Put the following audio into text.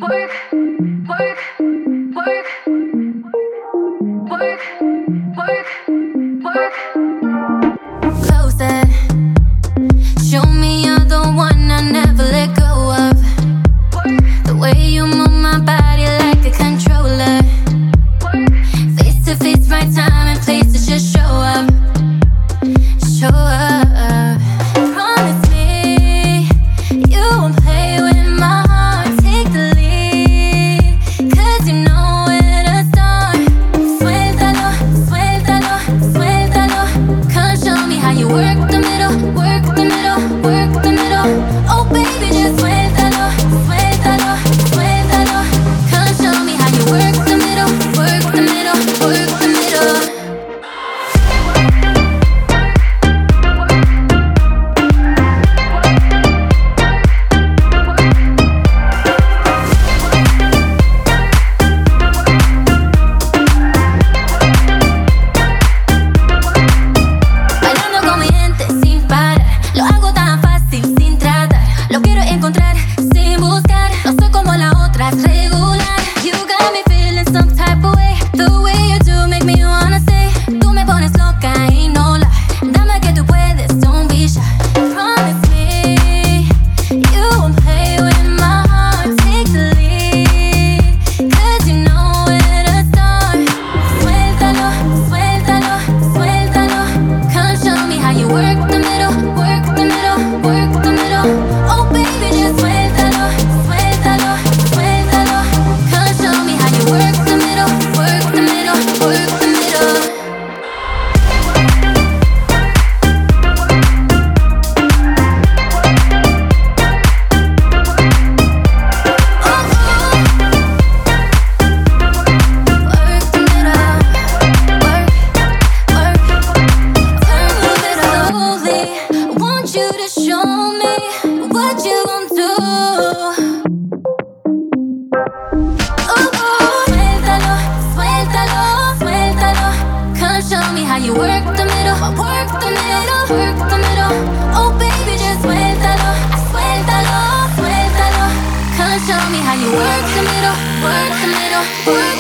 Closer, show me you're the one I never let go of. The way you move my body like a controller. Face to face, right time and place to just show up. Show up. Promise me you won't play with my heart. Take the lead, 'cause you know where to start. Suéltalo, suéltalo, suéltalo. Come show me how you work the middle, work the middle, work the middle. Oh baby, just suéltalo, suéltalo, suéltalo. Come show me how you work the middle, work the middle, work the middle. Bailando con mi gente sin parar, lo hago tan fácil sin tratar. Lo quiero encontrar sin buscar. No soy como la otra, es regular. You got me feeling some type of way. The way you do make me wanna say. Tú me pones loca y no lie. Dame que tú puedes, don't be shy. Promise me you won't play with my heart. Take the lead, 'cause you know where to start. Suéltalo, suéltalo, suéltalo. Come show me how you work the middle, work the middle, work the middle. Oh baby, just suéltalo, suéltalo, suéltalo. Come show me how you work the middle, work the middle, work the middle. Work the middle, work, work. Move it slowly. Want you to show me what you gon' do. Suéltalo, suéltalo, suéltalo. Come show me how you work the middle, work the middle, work the middle. Oh baby, just suéltalo, suéltalo, suéltalo. Come show me how you work the middle, work the middle, work